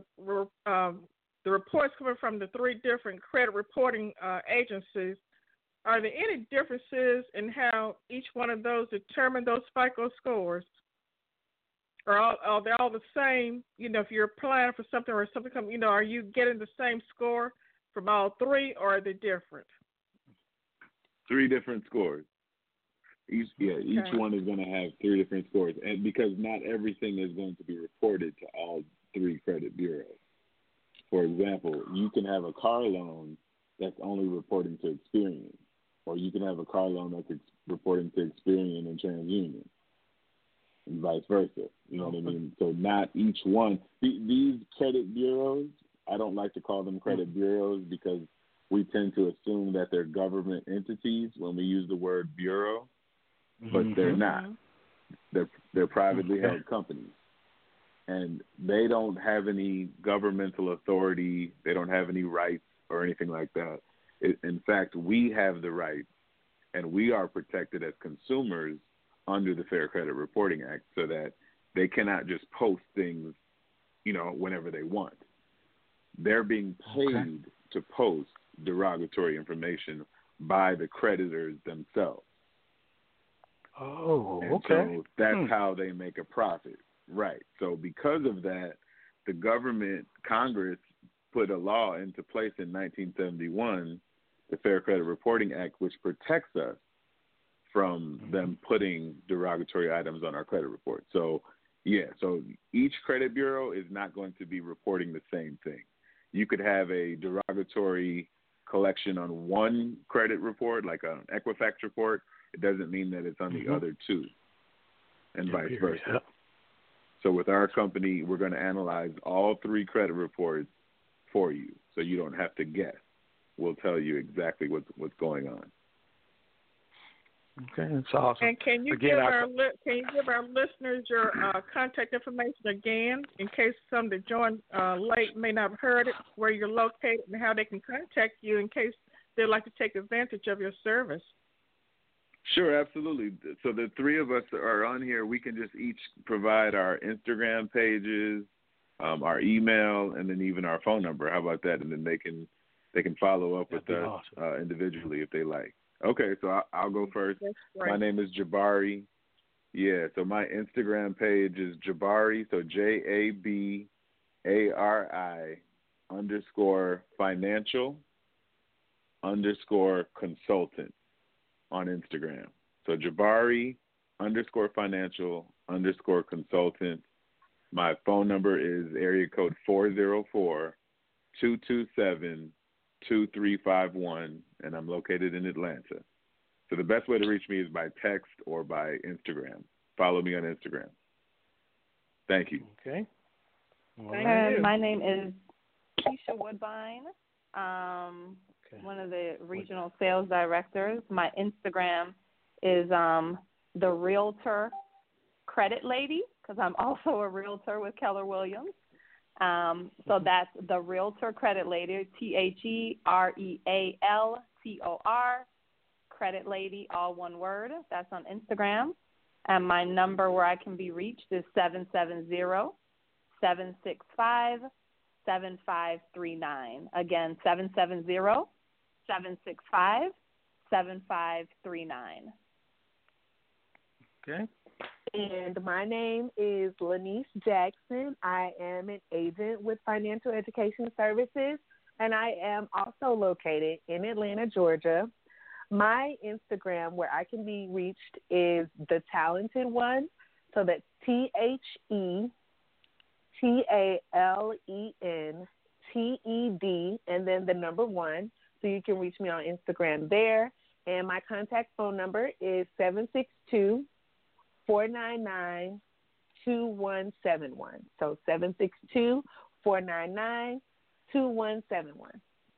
reports coming from the three different credit reporting agencies, are there any differences in how each one of those determine those FICO scores? Or are they all the same? If you're applying for something or something comes, are you getting the same score from all three, or are they different? 3 different scores. Each one is going to have 3 different scores, and because not everything is going to be reported to all 3 credit bureaus. For example, you can have a car loan that's only reporting to Experian, or you can have a car loan that's reporting to Experian and TransUnion, and vice versa. You know what I mean? So not each one. These credit bureaus, I don't like to call them credit bureaus because we tend to assume that they're government entities when we use the word bureau, but they're not. They're privately held companies. And they don't have any governmental authority. They don't have any rights or anything like that. In fact, we have the rights, and we are protected as consumers under the Fair Credit Reporting Act, so that they cannot just post things, whenever they want. They're being paid to post derogatory information by the creditors themselves. Oh, and so that's how they make a profit. Right. So because of that, the government, Congress, put a law into place in 1971, the Fair Credit Reporting Act, which protects us from them putting derogatory items on our credit report. So, so each credit bureau is not going to be reporting the same thing. You could have a derogatory collection on one credit report, like an Equifax report. It doesn't mean that it's on the other 2, and vice versa. Yeah. So with our company, we're going to analyze all 3 credit reports for you, so you don't have to guess. We'll tell you exactly what's going on. Okay, that's awesome. And can you give our listeners your contact information again, in case some that joined late may not have heard it, where you're located and how they can contact you in case they'd like to take advantage of your service? Sure, absolutely. So the 3 of us are on here. We can just each provide our Instagram pages, our email, and then even our phone number. How about that? And then they can follow up with us individually if they like. Okay, so I'll go first. My name is Jabari. Yeah, so my Instagram page is Jabari, so JABARI _financial_consultant on Instagram. So Jabari _financial_consultant. My phone number is area code 404-227-2351, and I'm located in Atlanta. So the best way to reach me is by text or by Instagram. Follow me on Instagram. Thank you. Okay. My name is Keisha Woodbine, one of the regional sales directors. My Instagram is the Realtor Credit Lady, because I'm also a realtor with Keller Williams. So that's the Realtor Credit Lady, THEREALTOR, Credit Lady, all one word. That's on Instagram. And my number where I can be reached is 770-765-7539. Again, 770-765-7539. Okay. And my name is Lanice Jackson. I am an agent with Financial Education Services, and I am also located in Atlanta, Georgia. My Instagram, where I can be reached, is The Talented One. So that's THETALENTED, and then the number 1. So you can reach me on Instagram there. And my contact phone number is 762-499-2171. So 762-499-2171.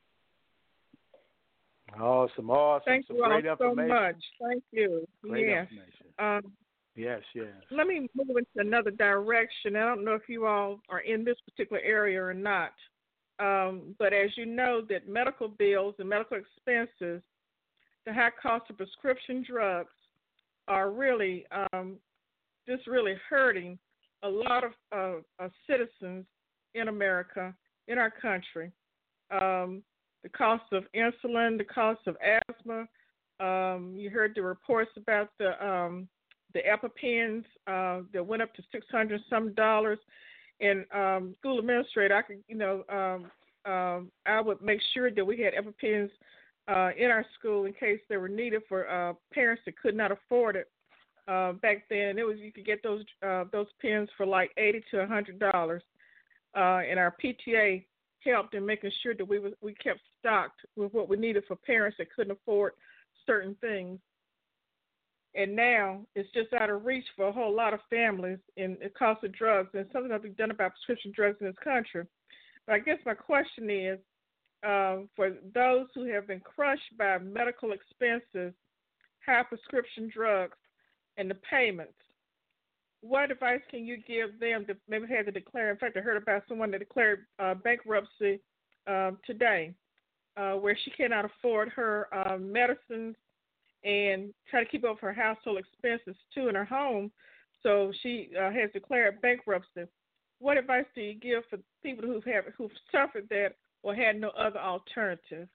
Awesome. Thank Some you great all so information. much. Thank you. Great information. Yes. Let me move into another direction. I don't know if you all are in this particular area or not, but as you know, that medical bills and medical expenses, the high cost of prescription drugs are really just really hurting a lot of citizens in America, in our country. The cost of insulin, the cost of asthma. You heard the reports about the EpiPens that went up to $600 some. And school administrator, I would make sure that we had EpiPens in our school in case they were needed for parents that could not afford it. Back then, you could get those pens for like $80 to $100, and our PTA helped in making sure that we kept stocked with what we needed for parents that couldn't afford certain things. And now it's just out of reach for a whole lot of families in the cost of drugs, and something has to be done about prescription drugs in this country. But I guess my question is, for those who have been crushed by medical expenses, high prescription drugs, and the payments, what advice can you give them that maybe had to declare? In fact, I heard about someone that declared bankruptcy today, where she cannot afford her medicines and try to keep up her household expenses too in her home. So she has declared bankruptcy. What advice do you give for people who've suffered that or had no other alternative?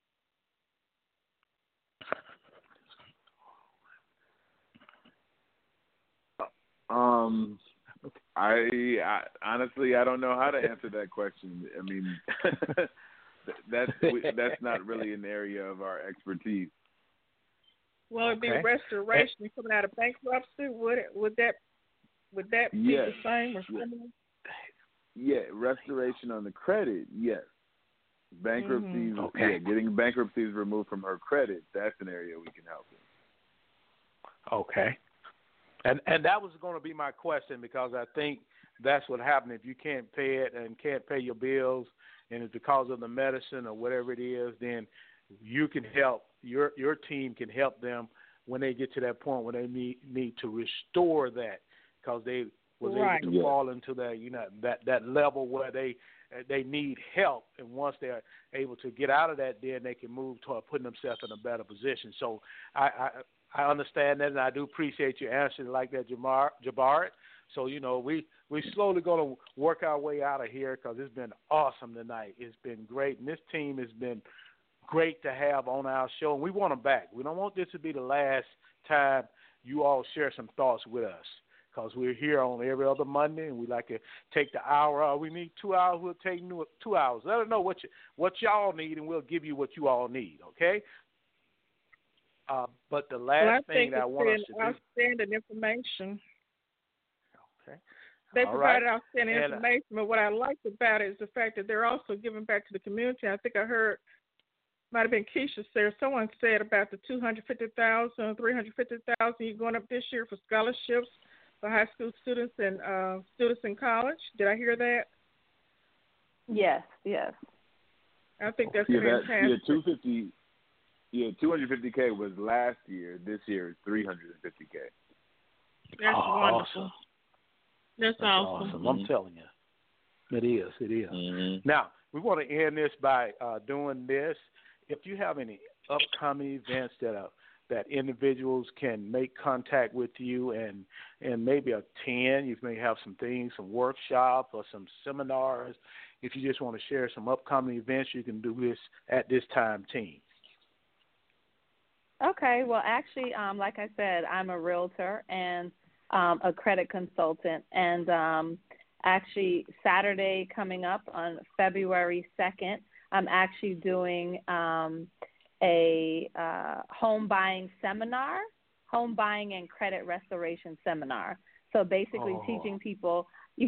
I honestly, I don't know how to answer that question. I mean, that's not really an area of our expertise. Well, it'd be restoration coming out of bankruptcy. Would that be the same or similar? Yeah, restoration on the credit, yes. Bankruptcies, getting bankruptcies removed from her credit, that's an area we can help in. Okay. And that was going to be my question, because I think that's what happened. If you can't pay it and can't pay your bills, and it's because of the medicine or whatever it is, then you can help. Your team can help them when they get to that point where they need to restore that, because they was able to fall into that that level where they need help, and once they're able to get out of that, then they can move toward putting themselves in a better position. So I understand that, and I do appreciate you answering like that, Jabari. So, we slowly going to work our way out of here, because it's been awesome tonight. It's been great, and this team has been great to have on our show, and we want them back. We don't want this to be the last time you all share some thoughts with us, because we're here on every other Monday, and we like to take the hour. We need 2 hours. We'll take 2 hours. Let us know what y'all need, and we'll give you what you all need, okay? But the last thing that I want us to do. Outstanding information. Okay. They provided outstanding information, but what I liked about it is the fact that they're also giving back to the community. I think I heard, might have been Keisha said, someone said about the $250,000, $350,000 you're going up this year for scholarships for high school students and students in college. Did I hear that? Yes. I think that's fantastic. $250K was last year. This year is $350K. That's wonderful. Awesome. That's awesome. Mm-hmm. I'm telling you, it is. Mm-hmm. Now we want to end this by doing this. If you have any upcoming events that individuals can make contact with you and maybe attend, you may have some things, some workshops or some seminars. If you just want to share some upcoming events, you can do this at this time, team. Okay. Well, actually, like I said, I'm a realtor and a credit consultant. And actually, Saturday coming up on February 2nd, I'm actually doing a home buying seminar, home buying and credit restoration seminar. So basically teaching people,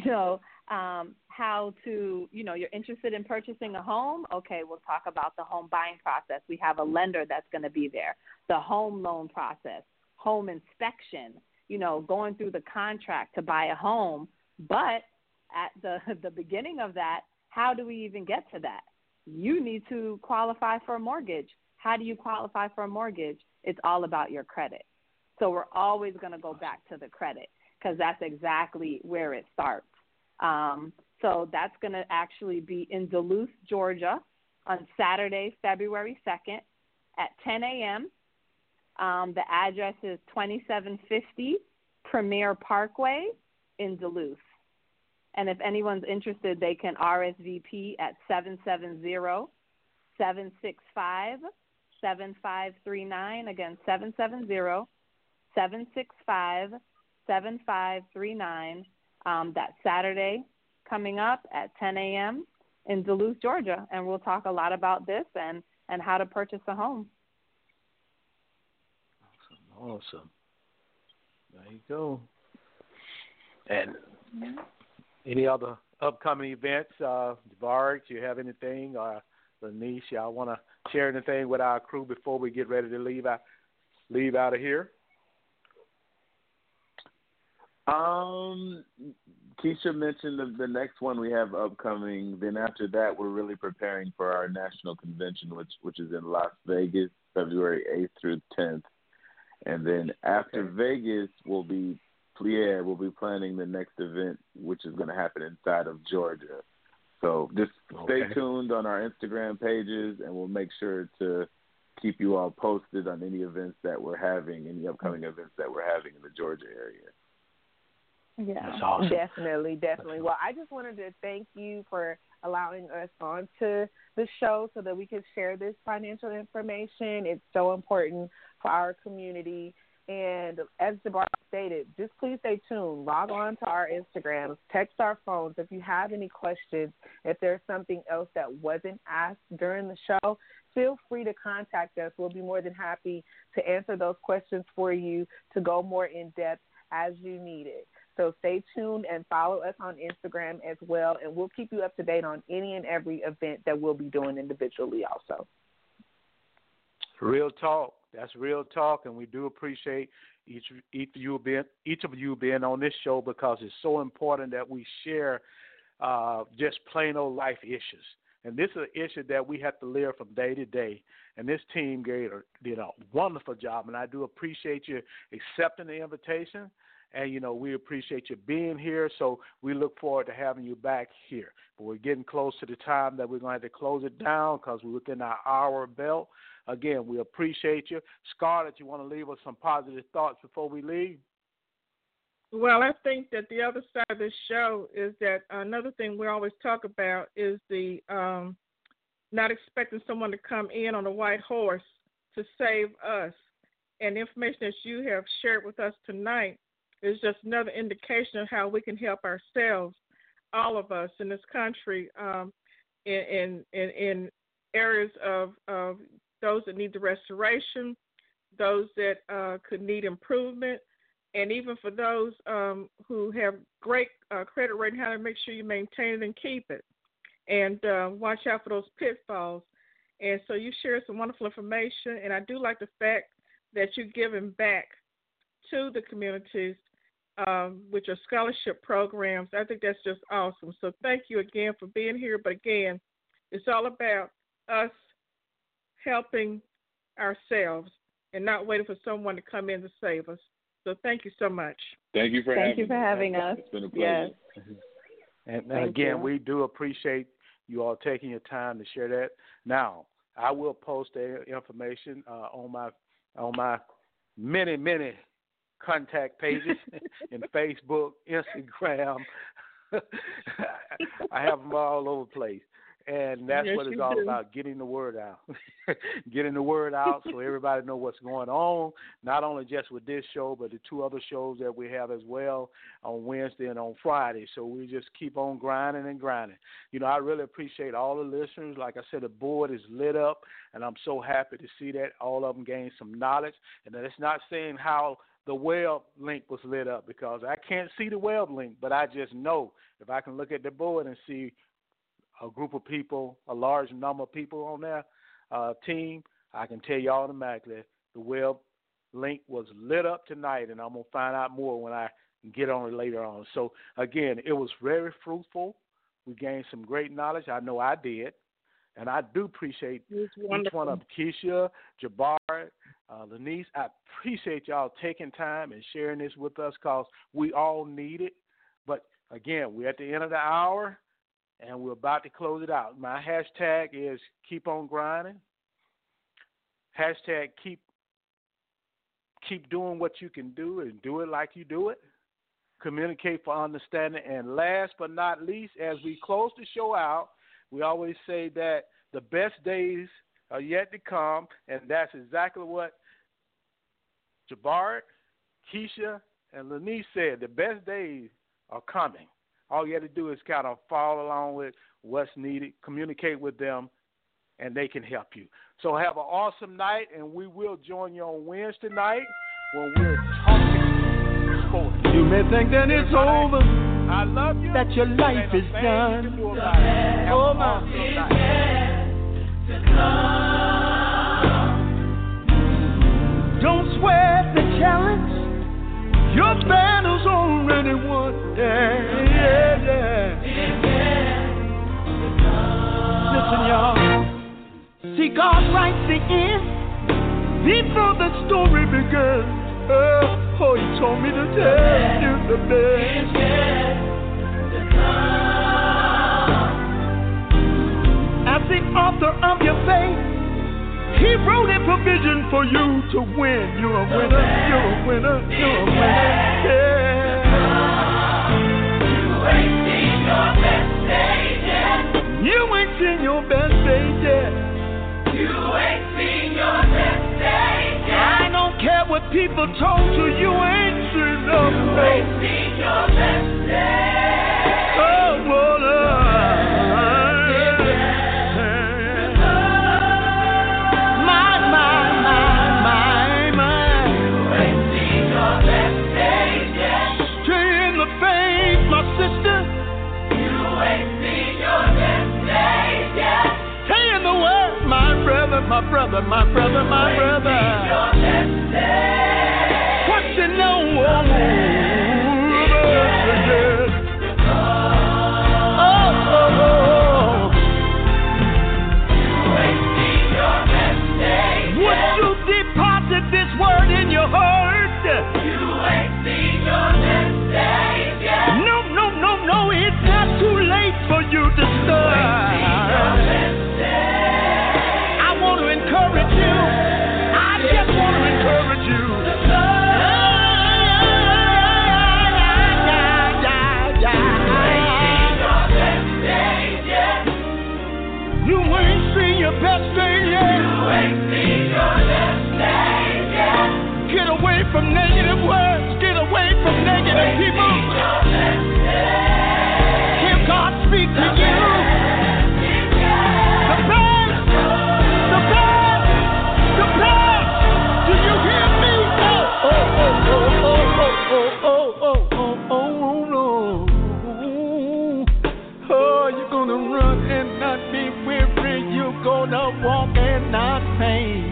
how to, you're interested in purchasing a home. Okay, we'll talk about the home buying process. We have a lender that's going to be there. The home loan process, home inspection, going through the contract to buy a home. But at the beginning of that, how do we even get to that? You need to qualify for a mortgage. How do you qualify for a mortgage? It's all about your credit. So we're always going to go back to the credit, because that's exactly where it starts. So that's going to actually be in Duluth, Georgia on Saturday, February 2nd at 10 a.m. The address is 2750 Premier Parkway in Duluth. And if anyone's interested, they can RSVP at 770-765-7539. Again, 770-765-7539. That Saturday coming up at 10 a.m. in Duluth, Georgia. And we'll talk a lot about this. And and how to purchase a home. Awesome. There you go. And any other upcoming events? Jabari, do you have anything? Lanice, y'all want to share anything with our crew before we get ready to leave out of here? Keisha mentioned the next one we have upcoming. Then after that, we're really preparing for our national convention, which is in Las Vegas, February 8th through 10th. And then after Vegas, we'll be planning the next event, which is going to happen inside of Georgia. So just stay tuned on our Instagram pages, and we'll make sure to keep you all posted on any events that we're having, any upcoming events that we're having in the Georgia area. Yeah, that's awesome. Definitely. Well, I just wanted to thank you for allowing us onto the show so that we could share this financial information. It's so important for our community. And as Jabari stated, just please stay tuned. Log on to our Instagrams, text our phones if you have any questions. If there's something else that wasn't asked during the show, feel free to contact us. We'll be more than happy to answer those questions for you, to go more in depth as you need it. So stay tuned and follow us on Instagram as well, and we'll keep you up to date on any and every event that we'll be doing individually also. Real talk. That's real talk, and we do appreciate each of you being on this show, because it's so important that we share just plain old life issues. And this is an issue that we have to live from day to day. And this team did a wonderful job, and I do appreciate you accepting the invitation. And, we appreciate you being here, so we look forward to having you back here. But we're getting close to the time that we're going to have to close it down, because we're within our hour belt. Again, we appreciate you. Scarlett, you want to leave us some positive thoughts before we leave? Well, I think that the other side of this show is that another thing we always talk about is the not expecting someone to come in on a white horse to save us. And the information that you have shared with us tonight is just another indication of how we can help ourselves, all of us in this country, in areas of those that need the restoration, those that could need improvement, and even for those who have great credit rating, how to make sure you maintain it and keep it, and watch out for those pitfalls. And so you share some wonderful information, and I do like the fact that you're giving back to the communities with your scholarship programs. I think that's just awesome. So thank you again for being here. But again, it's all about us helping ourselves and not waiting for someone to come in to save us. So thank you so much. Thank you for having us. It's been a pleasure. Yes. And again, we do appreciate you all taking your time to share that. Now, I will post the information on my many contact pages in Facebook, Instagram. I have them all over the place. And that's what it's all about, getting the word out. Getting the word out so everybody knows what's going on, not only just with this show, but the two other shows that we have as well on Wednesday and on Friday. So we just keep on grinding and grinding. I really appreciate all the listeners. Like I said, the board is lit up, and I'm so happy to see that all of them gain some knowledge. And it's not saying how the web link was lit up, because I can't see the web link, but I just know if I can look at the board and see a group of people, a large number of people on their team, I can tell you automatically the web link was lit up tonight, and I'm going to find out more when I get on it later on. So, again, it was very fruitful. We gained some great knowledge. I know I did. And I do appreciate each one of them. Keisha, Jabari, Lanice, I appreciate y'all taking time and sharing this with us, because we all need it. But, again, we're at the end of the hour, and we're about to close it out. My hashtag is keep on grinding. Hashtag keep doing what you can do, and do it like you do it. Communicate for understanding. And last but not least, as we close the show out, we always say that the best days are yet to come, and that's exactly what Jabari, Keisha, and Lanice said. The best days are coming. All you have to do is kind of follow along with what's needed, communicate with them, and they can help you. So have an awesome night, and we will join you on Wednesday night when we're talking sports. You may think that it's over, I love you, that your life is done. Oh, my. Don't sweat the challenge. Your battle's already won. Yeah. Listen, y'all. See, God writes the end before the story begins. Oh, He told me to tell you the best. As the author of your faith, He wrote a provision for you to win. You're a winner, you're a winner, you're a winner. Yeah. You ain't seen your best day yet. You ain't seen your best day yet. You ain't seen your best day yet. I don't care what people told you, you ain't seen no best. You ain't seen your best day. Oh, well, my brother. What you know? Would you deposit this word in your heart? You ain't seen your best day yet. No, it's not too late for you to start. From negative words, get away from negative people. Hear God speak to you. The best. Do you hear me? Oh, you're gonna run and not be weary. You're gonna walk and not faint.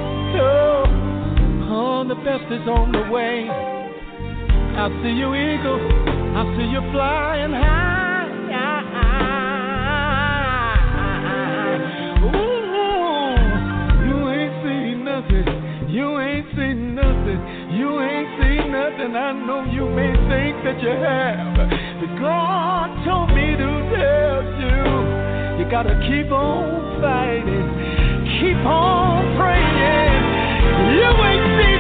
The best is on the way. I see you, eagle. I see you flying high. Ooh, you ain't seen nothing. You ain't seen nothing. You ain't seen nothing. I know you may think that you have, but God told me to tell you, you gotta keep on fighting, keep on praying. You ain't seen